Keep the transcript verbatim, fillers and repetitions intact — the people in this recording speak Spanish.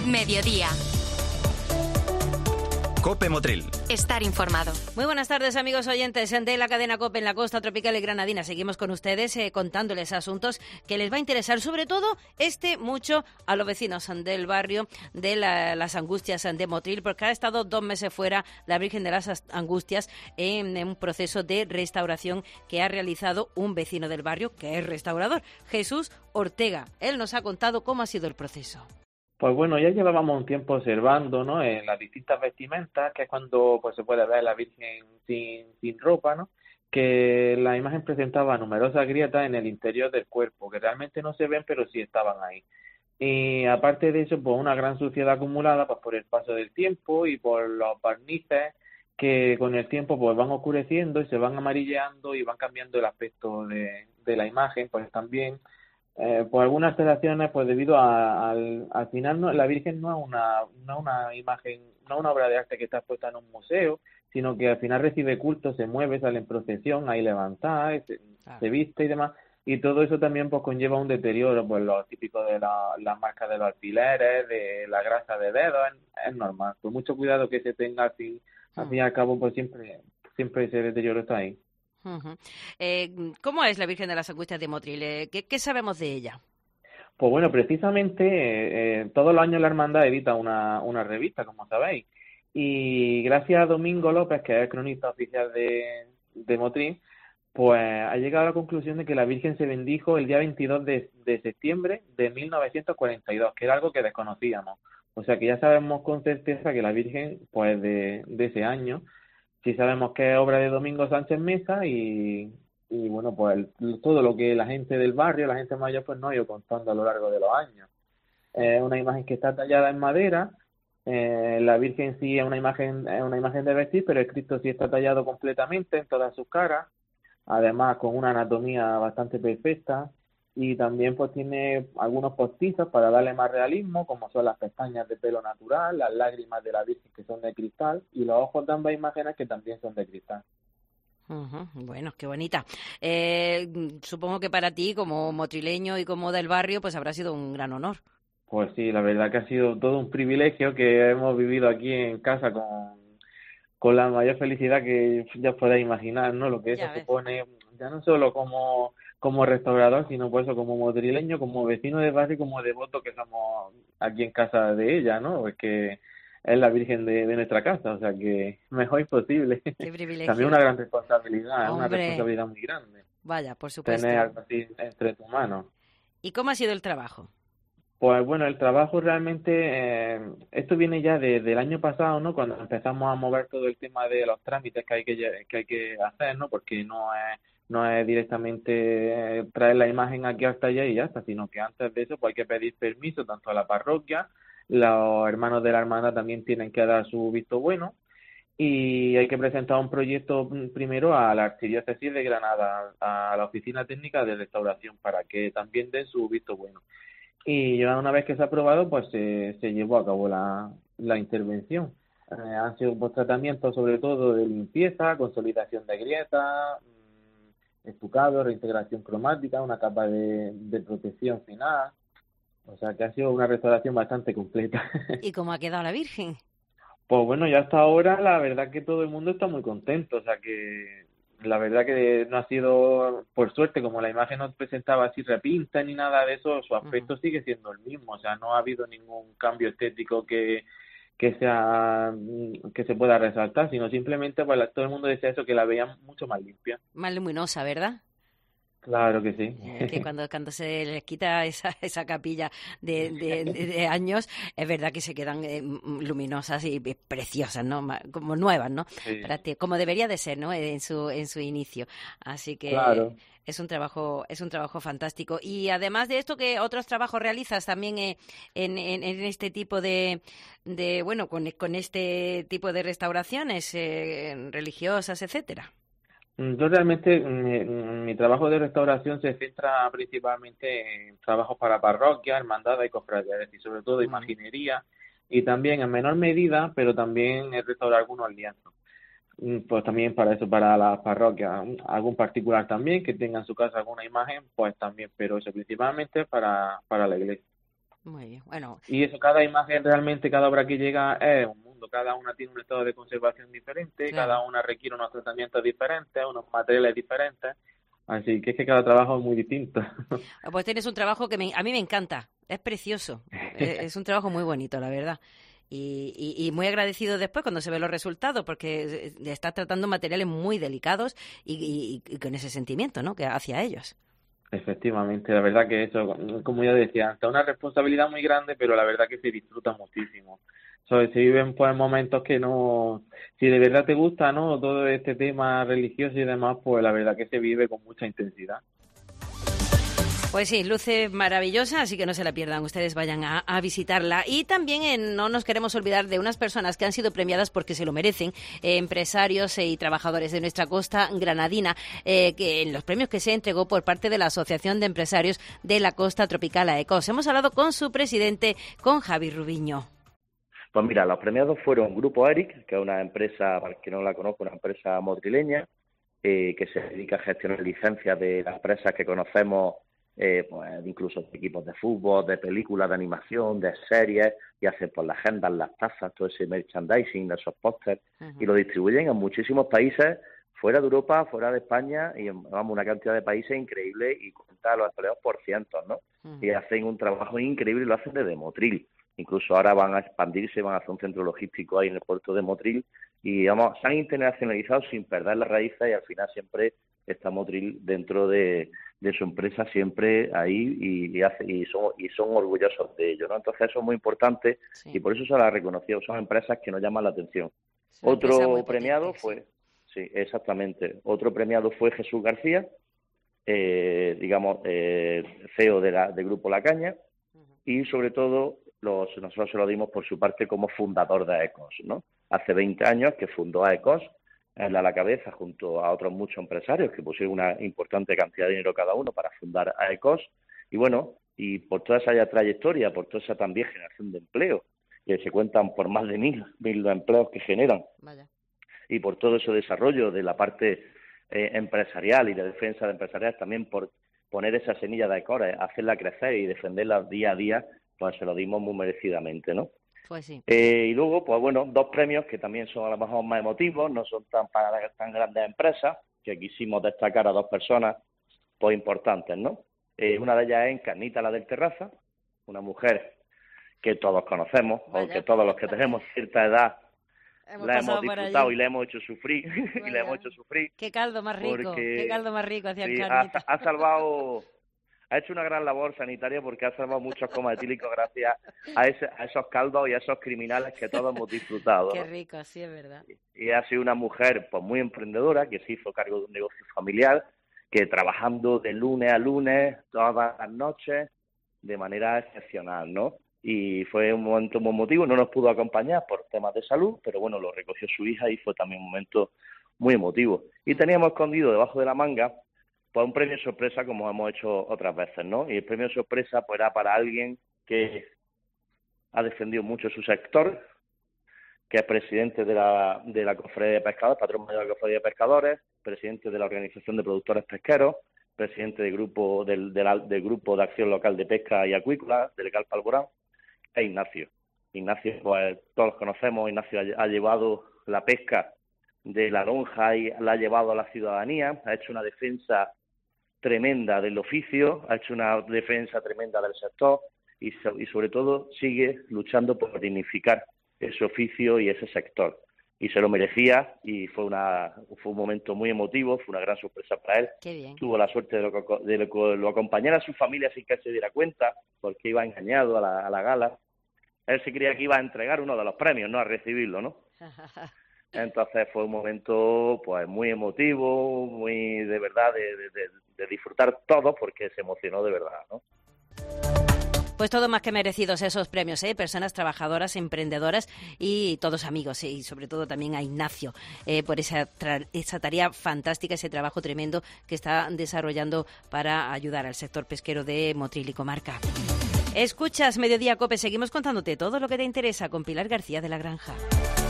Mediodía. COPE Motril. Estar informado. Muy buenas tardes, amigos oyentes de la cadena COPE en la costa tropical y granadina. Seguimos con ustedes eh, contándoles asuntos que les va a interesar, sobre todo este mucho a los vecinos del barrio de la, las Angustias de Motril, porque ha estado dos meses fuera la Virgen de las Angustias en, en un proceso de restauración que ha realizado un vecino del barrio, que es restaurador, Jesús Ortega. Él nos ha contado cómo ha sido el proceso. Pues bueno, ya llevábamos un tiempo observando, ¿no?, en las distintas vestimentas, que es cuando pues se puede ver la Virgen sin, sin ropa, ¿no?, que la imagen presentaba numerosas grietas en el interior del cuerpo, que realmente no se ven, pero sí estaban ahí. Y aparte de eso, pues una gran suciedad acumulada pues por el paso del tiempo y por los barnices que con el tiempo pues van oscureciendo y se van amarilleando y van cambiando el aspecto de, de la imagen, pues también. Eh, por algunas alteraciones, pues debido a, al, al final no, la Virgen no es una no una imagen, no una obra de arte que está expuesta en un museo, sino que al final recibe culto, se mueve, sale en procesión, ahí levantada, se, ah. se viste y demás, y todo eso también pues conlleva un deterioro, pues lo típico de la, las marcas de los alfileres, de la grasa de dedos, es, es normal, con mucho cuidado que se tenga, así, hmm. al fin y al cabo pues siempre, siempre ese deterioro está ahí. Uh-huh. Eh, ¿Cómo es la Virgen de las Angustias de Motril? Eh, ¿qué, ¿Qué sabemos de ella? Pues bueno, precisamente eh, todos los años la hermandad edita una, una revista, como sabéis, y gracias a Domingo López, que es cronista oficial de, de Motril, pues ha llegado a la conclusión de que la Virgen se bendijo el día veintidós de, de septiembre de mil novecientos cuarenta y dos, que era algo que desconocíamos. O sea que ya sabemos con certeza que la Virgen, pues de, de ese año, sí sabemos que es obra de Domingo Sánchez Mesa y, y bueno, pues el, todo lo que la gente del barrio, la gente mayor, pues nos ha ido contando a lo largo de los años. Es eh, una imagen que está tallada en madera, eh, la Virgen sí es una imagen es una imagen de vestir, pero el Cristo sí está tallado completamente en todas sus caras, además con una anatomía bastante perfecta, y también pues tiene algunos postizos para darle más realismo, como son las pestañas de pelo natural, las lágrimas de la Virgen que son de cristal y los ojos de ambas imágenes que también son de cristal. Uh-huh. Bueno, qué bonita. Eh, supongo que para ti, como motrileño y como del barrio, pues habrá sido un gran honor. Pues sí, la verdad que ha sido todo un privilegio que hemos vivido aquí en casa con, con la mayor felicidad que ya os podéis imaginar, ¿no? Lo que eso supone, ya no solo como... como restaurador, sino por eso como motrileño, como vecino de barrio y como devoto que somos aquí en casa de ella, ¿no? Es que es la Virgen de, de nuestra casa, o sea que mejor imposible. Qué privilegio. También una gran responsabilidad, Hombre. una responsabilidad muy grande. Vaya, por supuesto. Tener algo así entre tus manos. ¿Y cómo ha sido el trabajo? Pues bueno, el trabajo realmente, eh, esto viene ya de, del año pasado, ¿no? Cuando empezamos a mover todo el tema de los trámites que hay que, que hay que hacer, ¿no? Porque no es no es directamente traer la imagen aquí hasta allá y ya está, sino que antes de eso pues hay que pedir permiso tanto a la parroquia, los hermanos de la hermandad también tienen que dar su visto bueno y hay que presentar un proyecto primero a la Archidiócesis de Granada, a la Oficina Técnica de Restauración, para que también den su visto bueno. Y ya una vez que se ha aprobado, pues se, se llevó a cabo la, la intervención. Eh, han sido pues, tratamientos sobre todo de limpieza, consolidación de grietas, estucado, reintegración cromática, una capa de, de protección final, o sea que ha sido una restauración bastante completa. ¿Y cómo ha quedado la Virgen? Pues bueno, ya hasta ahora la verdad que todo el mundo está muy contento, o sea que la verdad que no ha sido, por suerte, como la imagen no presentaba así repinta ni nada de eso, su aspecto uh-huh. sigue siendo el mismo, o sea, no ha habido ningún cambio estético que que sea que se pueda resaltar, sino simplemente pues todo el mundo decía eso, que la veían mucho más limpia. Más luminosa, ¿verdad? Claro que sí. Eh, que cuando, cuando se les quita esa, esa capilla de, de, de, de años, es verdad que se quedan eh, luminosas y preciosas, ¿no? Como nuevas, ¿no? Sí. Como debería de ser, ¿no? En su en su inicio. Así que claro. es un trabajo es un trabajo fantástico. Y además de esto, ¿qué otros trabajos realizas también eh, en, en, en este tipo de, de bueno, con, con este tipo de restauraciones eh, religiosas, etcétera? Yo realmente, mi, mi trabajo de restauración se centra principalmente en trabajos para parroquias, hermandades y cofradías, y sobre todo imaginería, y también en menor medida, pero también he restaurado algunos lienzos. Pues también para eso, para las parroquias, algún particular también, que tenga en su casa alguna imagen, pues también, pero eso principalmente para, para la iglesia. Muy bien, bueno. Y eso, cada imagen realmente, cada obra que llega es un mundo, cada una tiene un estado de conservación diferente, Claro. cada una requiere unos tratamientos diferentes, unos materiales diferentes, así que es que cada trabajo es muy distinto. Pues tienes un trabajo que me, a mí me encanta, es precioso, es, es un trabajo muy bonito, la verdad. Y, y, y muy agradecido después cuando se ven los resultados, porque estás tratando materiales muy delicados y, y, y con ese sentimiento, ¿no?, que hacia ellos. Efectivamente, la verdad que eso, como ya decía antes, es una responsabilidad muy grande, pero la verdad que se disfruta muchísimo. So, se viven pues momentos que no, si de verdad te gusta, ¿no?, todo este tema religioso y demás, pues la verdad que se vive con mucha intensidad. Pues sí, luce maravillosa, así que no se la pierdan, ustedes vayan a, a visitarla. Y también eh, no nos queremos olvidar de unas personas que han sido premiadas porque se lo merecen, eh, empresarios eh, y trabajadores de nuestra costa granadina, eh, que en los premios que se entregó por parte de la Asociación de Empresarios de la Costa Tropical AECOS. Hemos hablado con su presidente, con Javi Rubiño. Pues mira, los premiados fueron Grupo Eric, que es una empresa, para el que no la conozco, una empresa madrileña, eh, que se dedica a gestionar licencias de las empresas que conocemos, eh, pues incluso de equipos de fútbol, de películas, de animación, de series, y hacen pues las agendas, las tazas, todo ese merchandising, esos pósters, uh-huh. y lo distribuyen en muchísimos países, fuera de Europa, fuera de España, y en, vamos, una cantidad de países increíble, y cuenta a los empleados por cientos, ¿no? Uh-huh. Y hacen un trabajo increíble, y lo hacen desde Motril. Incluso ahora van a expandirse, van a hacer un centro logístico ahí en el puerto de Motril, y vamos, se han internacionalizado sin perder las raíces, y al final siempre está Motril dentro de, de su empresa, siempre ahí, y, y, hace, y, son, y son orgullosos de ello, ¿no? Entonces eso es muy importante, sí. y por eso se la ha reconocido, son empresas que nos llaman la atención. Sí, Otro premiado potente, fue, sí. sí, exactamente, otro premiado fue Jesús García, eh, digamos, eh, C E O de la, del Grupo La Caña, uh-huh. y sobre todo los, nosotros se lo dimos por su parte como fundador de AECOS, ¿no? Hace veinte años que fundó AECOS, él a la cabeza junto a otros muchos empresarios que pusieron una importante cantidad de dinero cada uno para fundar AECOS, y bueno, y por toda esa trayectoria, por toda esa también generación de empleo, que se cuentan por más de mil, mil empleos que generan, Vaya. y por todo ese desarrollo de la parte eh, empresarial y de defensa de empresariales, también por poner esa semilla de AECOS, hacerla crecer y defenderla día a día, pues se lo dimos muy merecidamente, ¿no? Pues sí. Eh, y luego, pues bueno, dos premios que también son a lo mejor más emotivos, no son tan para tan grandes empresas, que quisimos destacar a dos personas pues importantes, ¿no? Eh, una de ellas es Encarnita, la del Terraza, una mujer que todos conocemos, Vaya. o que todos los que tenemos cierta edad hemos la hemos disfrutado y le hemos hecho sufrir, y le hemos hecho sufrir. Qué caldo más rico, porque, qué caldo más rico hacía sí, Encarnita. Ha, ha salvado... Ha hecho una gran labor sanitaria porque ha salvado muchos comas etílicos gracias a, ese, a esos caldos y a esos criminales que todos hemos disfrutado. Qué ¿no? rico, sí, es verdad. Y, y ha sido una mujer pues muy emprendedora que se hizo cargo de un negocio familiar, que trabajando de lunes a lunes, todas las noches, de manera excepcional, ¿no? Y fue un momento muy emotivo, no nos pudo acompañar por temas de salud, pero bueno, lo recogió su hija y fue también un momento muy emotivo. Y teníamos escondido debajo de la manga pues un premio sorpresa como hemos hecho otras veces, ¿no? Y el premio sorpresa pues era para alguien que ha defendido mucho su sector, que es presidente de la de la Cofradía de Pescadores, patrón mayor de la Cofradía de Pescadores, presidente de la Organización de Productores Pesqueros, presidente del grupo del, del, del grupo de acción local de pesca y acuícola, del Calpa Alborán, e Ignacio. Ignacio, pues todos los conocemos, Ignacio ha, ha llevado la pesca de la lonja y la ha llevado a la ciudadanía, ha hecho una defensa tremenda del oficio, ha hecho una defensa tremenda del sector y, so, y sobre todo sigue luchando por dignificar ese oficio y ese sector. Y se lo merecía y fue una fue un momento muy emotivo, fue una gran sorpresa para él. Qué bien. Tuvo la suerte de lo, de lo, lo acompañara a su familia sin que se diera cuenta, porque iba engañado a la, a la gala. Él se creía que iba a entregar uno de los premios, no a recibirlo, ¿no? Entonces fue un momento pues muy emotivo, muy de verdad de, de, de, de disfrutar todo porque se emocionó de verdad, ¿no? Pues todo más que merecidos esos premios, ¿eh? Personas trabajadoras, emprendedoras y todos amigos, ¿eh? Y sobre todo también a Ignacio eh, por esa, tra- esa tarea fantástica, ese trabajo tremendo que está desarrollando para ayudar al sector pesquero de Motril y comarca. Escuchas Mediodía Cope, seguimos contándote todo lo que te interesa con Pilar García de la Granja.